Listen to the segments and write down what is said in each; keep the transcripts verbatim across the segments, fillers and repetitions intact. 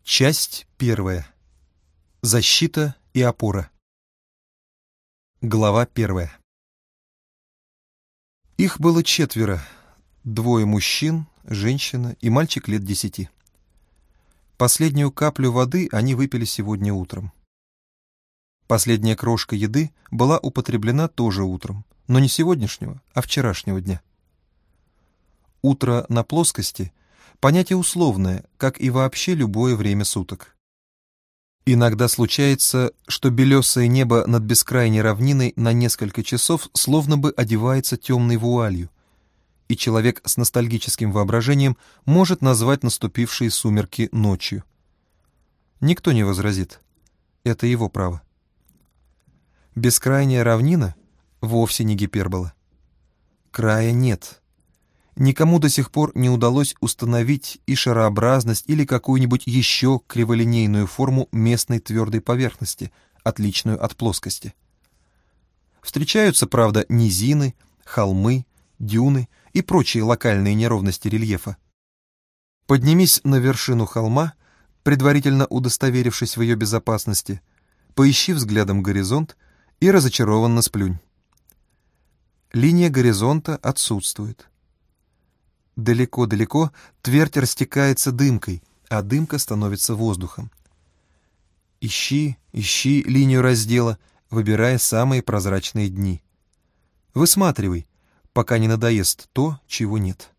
Часть первая. Защита и опора. Глава первая. Их было четверо. Двое мужчин, женщина и мальчик лет десяти. Последнюю каплю воды они выпили сегодня утром. Последняя крошка еды была употреблена тоже утром, но не сегодняшнего, а вчерашнего дня. Утро на плоскости — понятие условное, как и вообще любое время суток. Иногда случается, что белесое небо над бескрайней равниной на несколько часов словно бы одевается темной вуалью, и человек с ностальгическим воображением может назвать наступившие сумерки ночью. Никто не возразит. Это его право. Бескрайняя равнина вовсе не гипербола. Края нет. Никому до сих пор не удалось установить и шарообразность или какую-нибудь еще криволинейную форму местной твердой поверхности, отличную от плоскости. Встречаются, правда, низины, холмы, дюны и прочие локальные неровности рельефа. Поднимись на вершину холма, предварительно удостоверившись в ее безопасности, поищи взглядом горизонт и разочарованно сплюнь. Линия горизонта отсутствует. Далеко-далеко твердь растекается дымкой, а дымка становится воздухом. Ищи, ищи линию раздела, выбирая самые прозрачные дни. Высматривай, пока не надоест то, чего нет.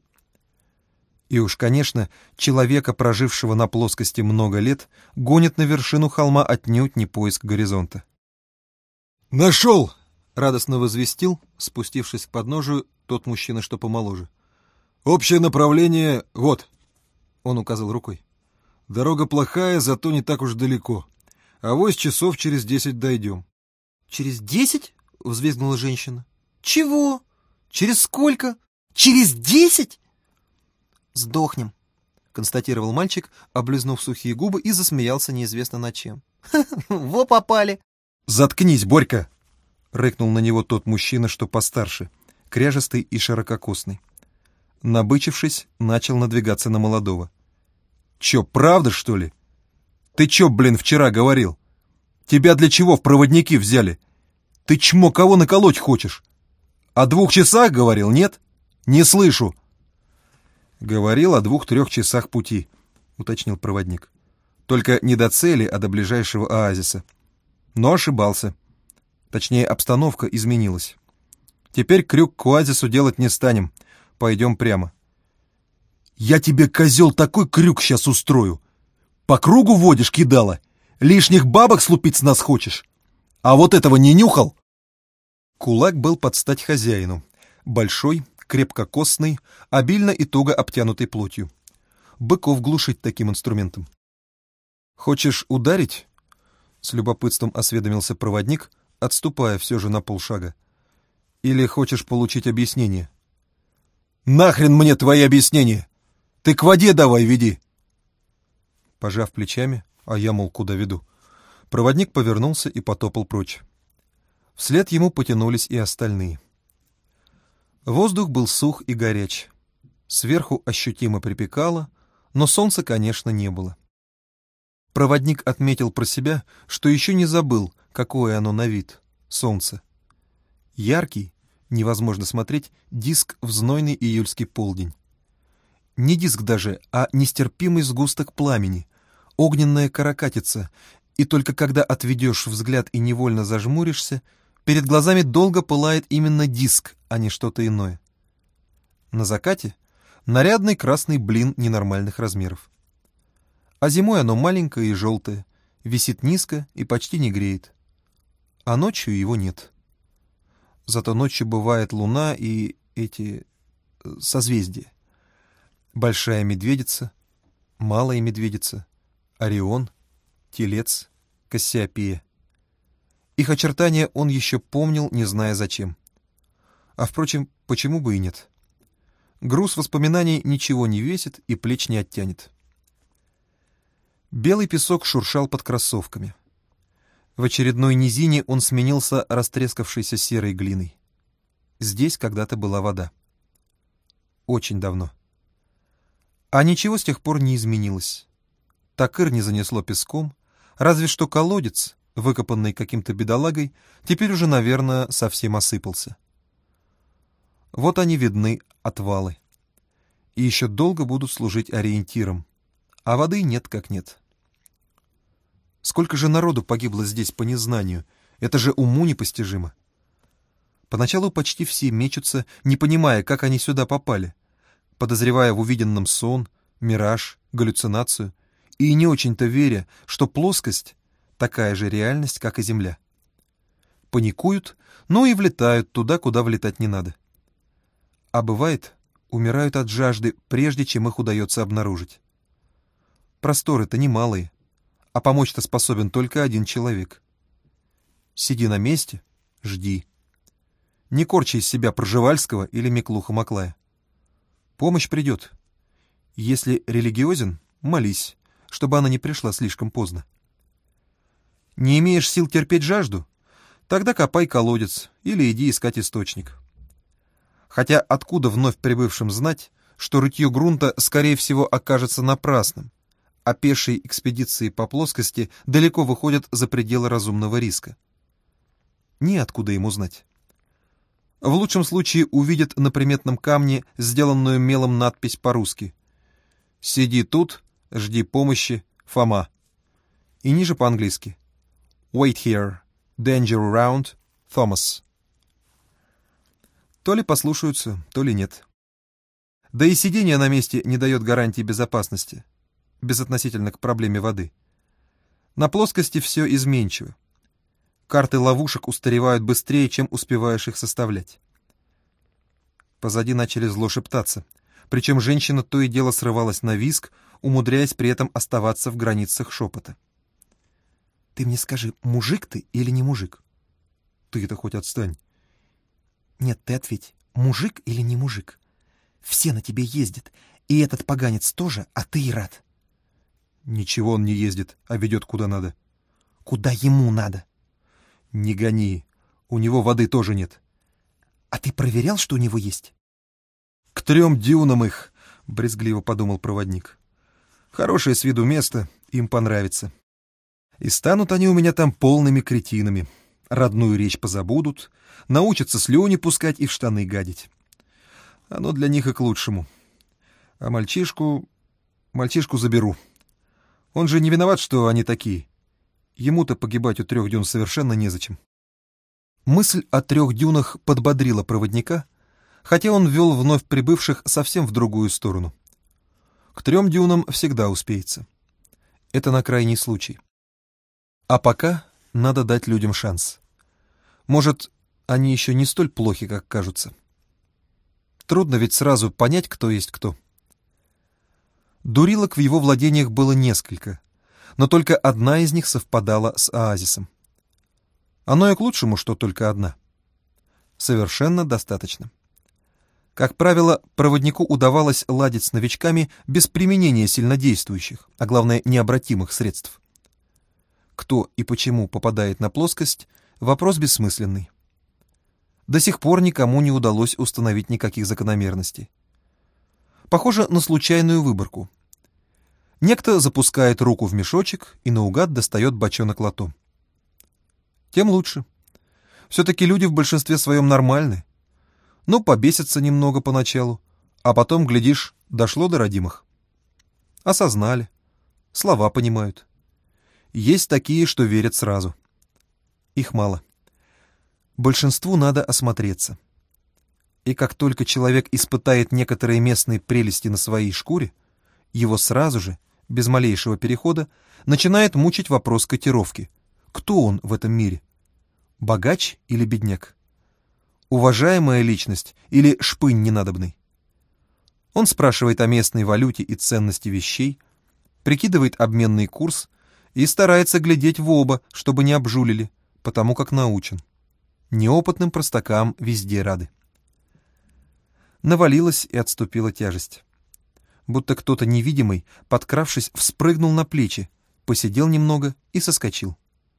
И уж, конечно, человека, прожившего на плоскости много лет, гонит на вершину холма отнюдь не поиск горизонта. «Нашел!» — радостно возвестил, спустившись к подножию, тот мужчина, что помоложе. «Общее направление вот», — он указал рукой. «Дорога плохая, зато не так уж далеко. Авось часов через десять дойдем». «Через десять?» — взвизгнула женщина. «Чего? Через сколько? Через десять?» «Сдохнем», — констатировал мальчик, облизнув сухие губы, и засмеялся неизвестно над чем. «Во попали!» «Заткнись, Борька!» — рыкнул на него тот мужчина, что постарше, кряжестый и ширококосный. Набычившись, начал надвигаться на молодого. «Чё, правда, что ли? Ты чё, блин, вчера говорил? Тебя для чего в проводники взяли? Ты чмо кого наколоть хочешь? О двух часах говорил, нет? Не слышу!» «Говорил о двух-трех часах пути», — уточнил проводник. «Только не до цели, а до ближайшего оазиса. Но ошибался. Точнее, обстановка изменилась. Теперь крюк к оазису делать не станем. Пойдем прямо». «Я тебе, козел, такой крюк сейчас устрою. По кругу водишь, кидала? Лишних бабок слупить с нас хочешь? А вот этого не нюхал?» Кулак был под стать хозяину. Большой, крепкокосный, обильно и туго обтянутый плотью. Быков глушить таким инструментом. «Хочешь ударить?» — с любопытством осведомился проводник, отступая все же на полшага. «Или хочешь получить объяснение?» «Нахрен мне твои объяснения? Ты к воде давай веди!» Пожав плечами, а я, мол, куда веду, проводник повернулся и потопал прочь. Вслед ему потянулись и остальные. Воздух был сух и горяч. Сверху ощутимо припекало, но солнца, конечно, не было. Проводник отметил про себя, что еще не забыл, какое оно на вид — солнце. Яркий, невозможно смотреть, диск в знойный июльский полдень. Не диск даже, а нестерпимый сгусток пламени, огненная каракатица, и только когда отведешь взгляд и невольно зажмуришься, перед глазами долго пылает именно диск, а не что-то иное. На закате нарядный красный блин ненормальных размеров. А зимой оно маленькое и желтое, висит низко и почти не греет. А ночью его нет. Зато ночью бывает луна и эти созвездия. Большая медведица, малая медведица, Орион, Телец, Кассиопея. Их очертания он еще помнил, не зная зачем. А, впрочем, почему бы и нет? Груз воспоминаний ничего не весит и плеч не оттянет. Белый песок шуршал под кроссовками. В очередной низине он сменился растрескавшейся серой глиной. Здесь когда-то была вода. Очень давно. А ничего с тех пор не изменилось. такыр не занесло песком, разве что колодец, выкопанный каким-то бедолагой, теперь уже, наверное, совсем осыпался. Вот они видны, отвалы. И еще долго будут служить ориентиром, а воды нет как нет. Сколько же народу погибло здесь по незнанию, это же уму непостижимо. Поначалу почти все мечутся, не понимая, как они сюда попали, подозревая в увиденном сон, мираж, галлюцинацию, и не очень-то веря, что плоскость — такая же реальность, как и Земля. Паникуют, но и влетают туда, куда влетать не надо. А бывает, умирают от жажды, прежде чем их удается обнаружить. Просторы-то немалые, а помочь-то способен только один человек. Сиди на месте, жди. Не корчи из себя Пржевальского или Миклуха-Маклая. Помощь придет. Если религиозен, молись, чтобы она не пришла слишком поздно. Не имеешь сил терпеть жажду? Тогда копай колодец или иди искать источник. Хотя откуда вновь прибывшим знать, что рытье грунта, скорее всего, окажется напрасным, а пешие экспедиции по плоскости далеко выходят за пределы разумного риска? Неоткуда ему знать. В лучшем случае увидят на приметном камне сделанную мелом надпись по-русски: «Сиди тут, жди помощи, Фома». И ниже по-английски: «Wait here, danger around, Thomas». То ли послушаются, то ли нет. Да и сидение на месте не дает гарантии безопасности, безотносительно к проблеме воды. На плоскости все изменчиво. Карты ловушек устаревают быстрее, чем успеваешь их составлять. Позади начали зло шептаться, причем женщина то и дело срывалась на визг, умудряясь при этом оставаться в границах шепота. «Ты мне скажи, мужик ты или не мужик?» «Ты-то хоть отстань». «Нет, ты ответь, мужик или не мужик? Все на тебе ездят, и этот поганец тоже, а ты и рад». «Ничего он не ездит, а ведет куда надо». «Куда ему надо?» «Не гони, у него воды тоже нет». «А ты проверял, что у него есть?» «К трем дюнам их», — брезгливо подумал проводник. «Хорошее с виду место, им понравится. И станут они у меня там полными кретинами. Родную речь позабудут, научатся слюни пускать и в штаны гадить. Оно для них и к лучшему. А мальчишку... мальчишку заберу. Он же не виноват, что они такие. Ему-то погибать у трех дюн совершенно незачем». Мысль о трех дюнах подбодрила проводника, хотя он вел вновь прибывших совсем в другую сторону. К трем дюнам всегда успеется. Это на крайний случай. А пока надо дать людям шанс. Может, они еще не столь плохи, как кажутся. Трудно ведь сразу понять, кто есть кто. Дурилок в его владениях было несколько, но только одна из них совпадала с оазисом. Оно и к лучшему, что только одна. Совершенно достаточно. Как правило, проводнику удавалось ладить с новичками без применения сильнодействующих, а главное, необратимых средств. Кто и почему попадает на плоскость — вопрос бессмысленный. До сих пор никому не удалось установить никаких закономерностей. Похоже на случайную выборку. Некто запускает руку в мешочек и наугад достает бочонок лото. Тем лучше. Все-таки люди в большинстве своем нормальны. Ну, побесятся немного поначалу, а потом, глядишь, дошло до родимых. Осознали, слова понимают. Есть такие, что верят сразу. Их мало. Большинству надо осмотреться. И как только человек испытает некоторые местные прелести на своей шкуре, его сразу же, без малейшего перехода, начинает мучить вопрос котировки. Кто он в этом мире? Богач или бедняк? Уважаемая личность или шпынь ненадобный? Он спрашивает о местной валюте и ценности вещей, прикидывает обменный курс и старается глядеть в оба, чтобы не обжулили, потому как научен. Неопытным простакам везде рады. Навалилась и отступила тяжесть. Будто кто-то невидимый, подкравшись, вспрыгнул на плечи, посидел немного и соскочил.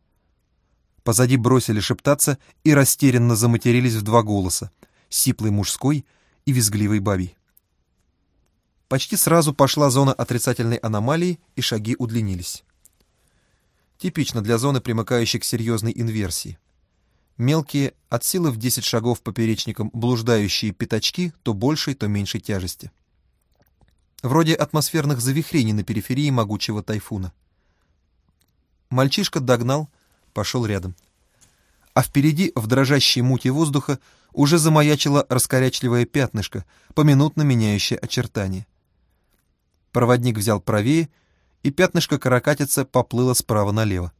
Позади бросили шептаться и растерянно заматерились в два голоса, сиплый мужской и визгливый бабий. почти сразу пошла зона отрицательной аномалии, и шаги удлинились. Типично для зоны, примыкающей к серьезной инверсии. Мелкие, от силы в десять шагов поперечником блуждающие пятачки то большей, то меньшей тяжести. Вроде атмосферных завихрений на периферии могучего тайфуна. Мальчишка догнал, пошел рядом. А впереди, в дрожащей муте воздуха, уже замаячило раскорячливое пятнышко, поминутно меняющее очертания. Проводник взял правее, и пятнышко каракатица поплыло справа налево.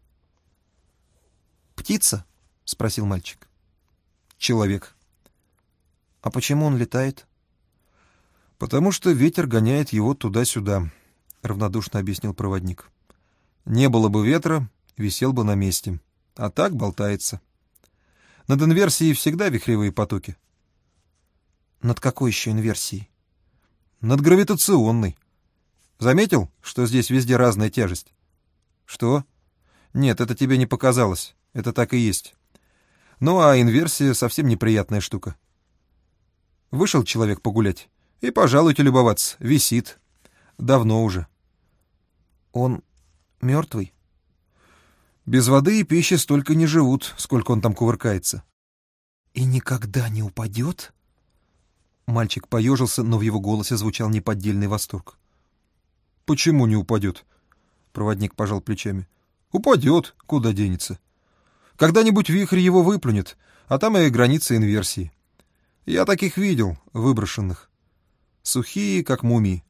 «Птица?» — спросил мальчик. «Человек». «А почему он летает?» «Потому что ветер гоняет его туда-сюда», — равнодушно объяснил проводник. «Не было бы ветра, висел бы на месте, а так болтается. Над инверсией всегда вихревые потоки». «Над какой еще инверсией?» «Над гравитационной. Заметил, что здесь везде разная тяжесть?» «Что?» «Нет, это тебе не показалось, это так и есть. Ну а инверсия совсем неприятная штука. Вышел человек погулять, и, пожалуйте любоваться, висит. Давно уже». «Он мертвый?» «Без воды и пищи столько не живут, сколько он там кувыркается». «И никогда не упадет?» Мальчик поежился, но в его голосе звучал неподдельный восторг. «Почему не упадет?» Проводник пожал плечами. «Упадет, куда денется. Когда-нибудь вихрь его выплюнет, а там и граница инверсии. Я таких видел, выброшенных. Сухие, как мумии».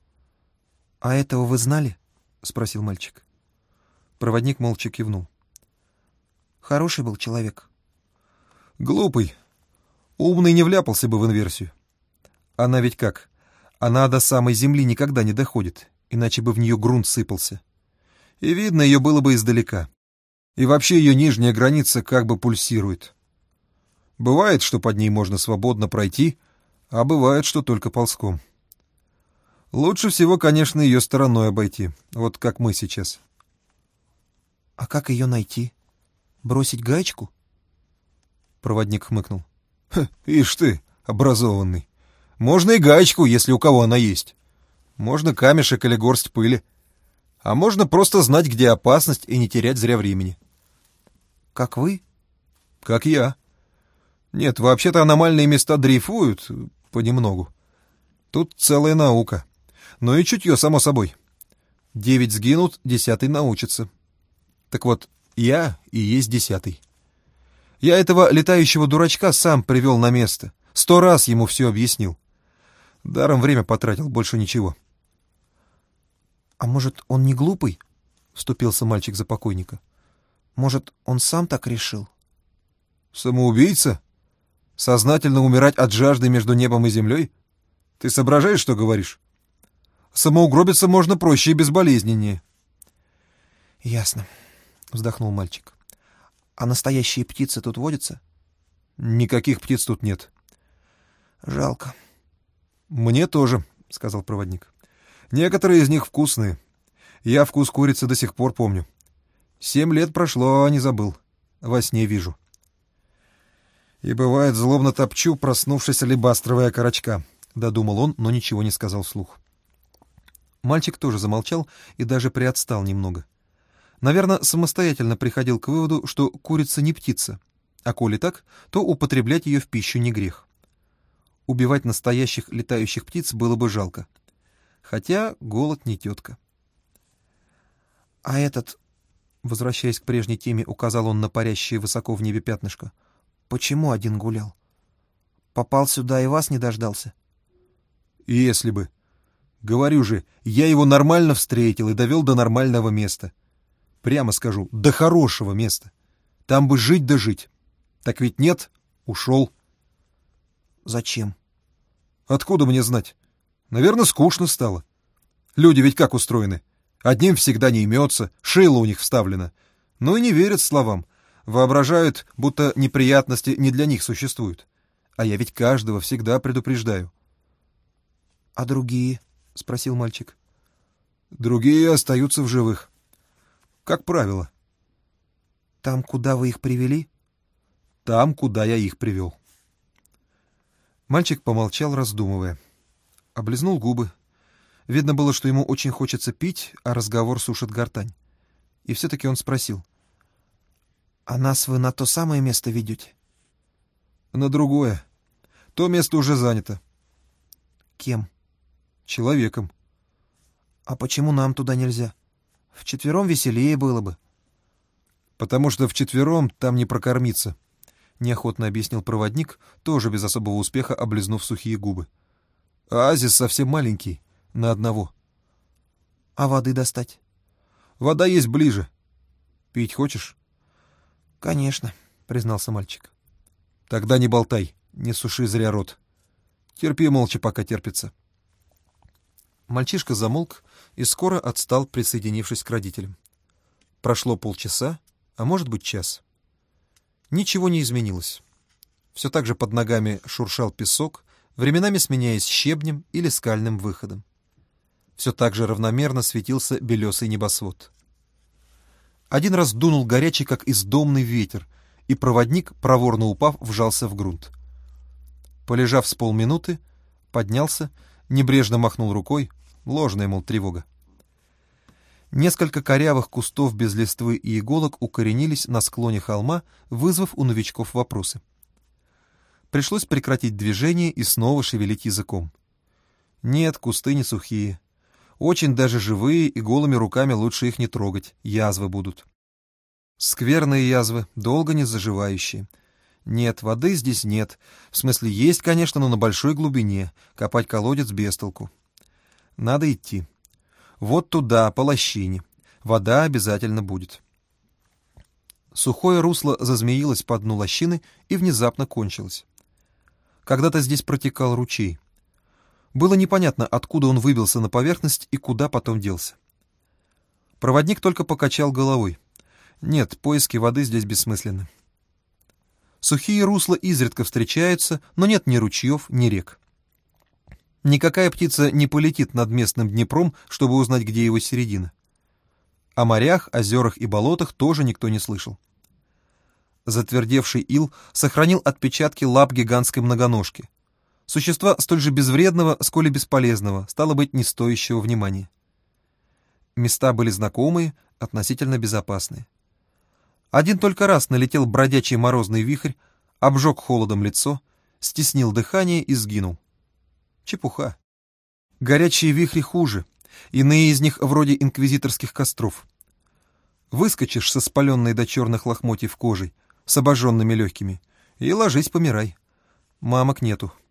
«А этого вы знали?» — спросил мальчик. Проводник молча кивнул. «Хороший был человек». «Глупый. Умный не вляпался бы в инверсию. Она ведь как? Она до самой земли никогда не доходит, иначе бы в нее грунт сыпался. И видно ее было бы издалека. И вообще ее нижняя граница как бы пульсирует. Бывает, что под ней можно свободно пройти, а бывает, что только ползком. Лучше всего, конечно, ее стороной обойти, вот как мы сейчас». «А как ее найти? Бросить гаечку?» Проводник хмыкнул. «Ишь ты, образованный. Можно и гаечку, если у кого она есть. Можно камешек или горсть пыли. А можно просто знать, где опасность, и не терять зря времени». «Как вы?» «Как я. Нет, вообще-то аномальные места дрейфуют понемногу. Тут целая наука. Но и чутье, само собой. Девять сгинут, десятый научится. Так вот, я и есть десятый. Я этого летающего дурачка сам привел на место. Сто раз ему все объяснил. Даром время потратил, больше ничего». «А может, он не глупый?» — вступился мальчик за покойника. «Может, он сам так решил?» «Самоубийца? Сознательно умирать от жажды между небом и землей? Ты соображаешь, что говоришь? Самоугробиться можно проще и безболезненнее». «Ясно», — вздохнул мальчик. «А настоящие птицы тут водятся?» «Никаких птиц тут нет». «Жалко». «Мне тоже», — сказал проводник. «Некоторые из них вкусные. Я вкус курицы до сих пор помню. Семь лет прошло, а не забыл. Во сне вижу. И бывает, злобно топчу проснувшись алебастровая окорочка», — додумал он, но ничего не сказал вслух. Мальчик тоже замолчал и даже приотстал немного. Наверное, самостоятельно приходил к выводу, что курица не птица, а коли так, то употреблять ее в пищу не грех. Убивать настоящих летающих птиц было бы жалко. Хотя голод не тетка. «А этот...» — возвращаясь к прежней теме, указал он на парящее высоко в небе пятнышко. «Почему один гулял? Попал сюда и вас не дождался?» «Если бы. Говорю же, я его нормально встретил и довел до нормального места. Прямо скажу, до хорошего места. Там бы жить да жить. Так ведь нет, ушел». «Зачем?» «Откуда мне знать? Наверное, скучно стало. Люди ведь как устроены? Одним всегда не имется, шило у них вставлено. Ну и не верят словам. Воображают, будто неприятности не для них существуют. А я ведь каждого всегда предупреждаю». «А другие?» — спросил мальчик. «Другие остаются в живых. Как правило». «Там, куда вы их привели?» «Там, куда я их привел». Мальчик помолчал, раздумывая. Облизнул губы. Видно было, что ему очень хочется пить, а разговор сушит гортань. И все-таки он спросил. «А нас вы на то самое место ведете?» «На другое. То место уже занято». «Кем?» «Человеком». «А почему нам туда нельзя? Вчетвером веселее было бы». «Потому что вчетвером там не прокормиться», — неохотно объяснил проводник, тоже без особого успеха облизнув сухие губы. «Оазис совсем маленький, на одного». «А воды достать?» «Вода есть ближе. Пить хочешь?» «Конечно», — признался мальчик. «Тогда не болтай, не суши зря рот. Терпи молча, пока терпится». Мальчишка замолк и скоро отстал, присоединившись к родителям. Прошло полчаса, а может быть час. Ничего не изменилось. Все так же под ногами шуршал песок, временами сменяясь щебнем или скальным выходом. Все так же равномерно светился белесый небосвод. Один раз дунул горячий, как издомный ветер, и проводник, проворно упав, вжался в грунт. Полежав с полминуты, поднялся, небрежно махнул рукой, ложная, мол, тревога. Несколько корявых кустов без листвы и иголок укоренились на склоне холма, вызвав у новичков вопросы. Пришлось прекратить движение и снова шевелить языком. Нет, кусты не сухие. Очень даже живые, и голыми руками лучше их не трогать, язвы будут. Скверные язвы, долго не заживающие. Нет, воды здесь нет. В смысле, есть, конечно, но на большой глубине. Копать колодец без толку. Надо идти. Вот туда, по лощине. Вода обязательно будет. Сухое русло зазмеилось по дну лощины и внезапно кончилось. Когда-то здесь протекал ручей. Было непонятно, откуда он выбился на поверхность и куда потом делся. Проводник только покачал головой. Нет, поиски воды здесь бессмысленны. Сухие русла изредка встречаются, но нет ни ручьев, ни рек. Никакая птица не полетит над местным Днепром, чтобы узнать, где его середина. О морях, озерах и болотах тоже никто не слышал. Затвердевший ил сохранил отпечатки лап гигантской многоножки. Существа столь же безвредного, сколь и бесполезного, стало быть, не стоящего внимания. Места были знакомые, относительно безопасные. Один только раз налетел бродячий морозный вихрь, обжег холодом лицо, стеснил дыхание и сгинул. Чепуха. Горячие вихри хуже, иные из них вроде инквизиторских костров. Выскочишь со спаленной до черных лохмотьев кожей, с обожженными легкими, и ложись помирай. Мамок нету.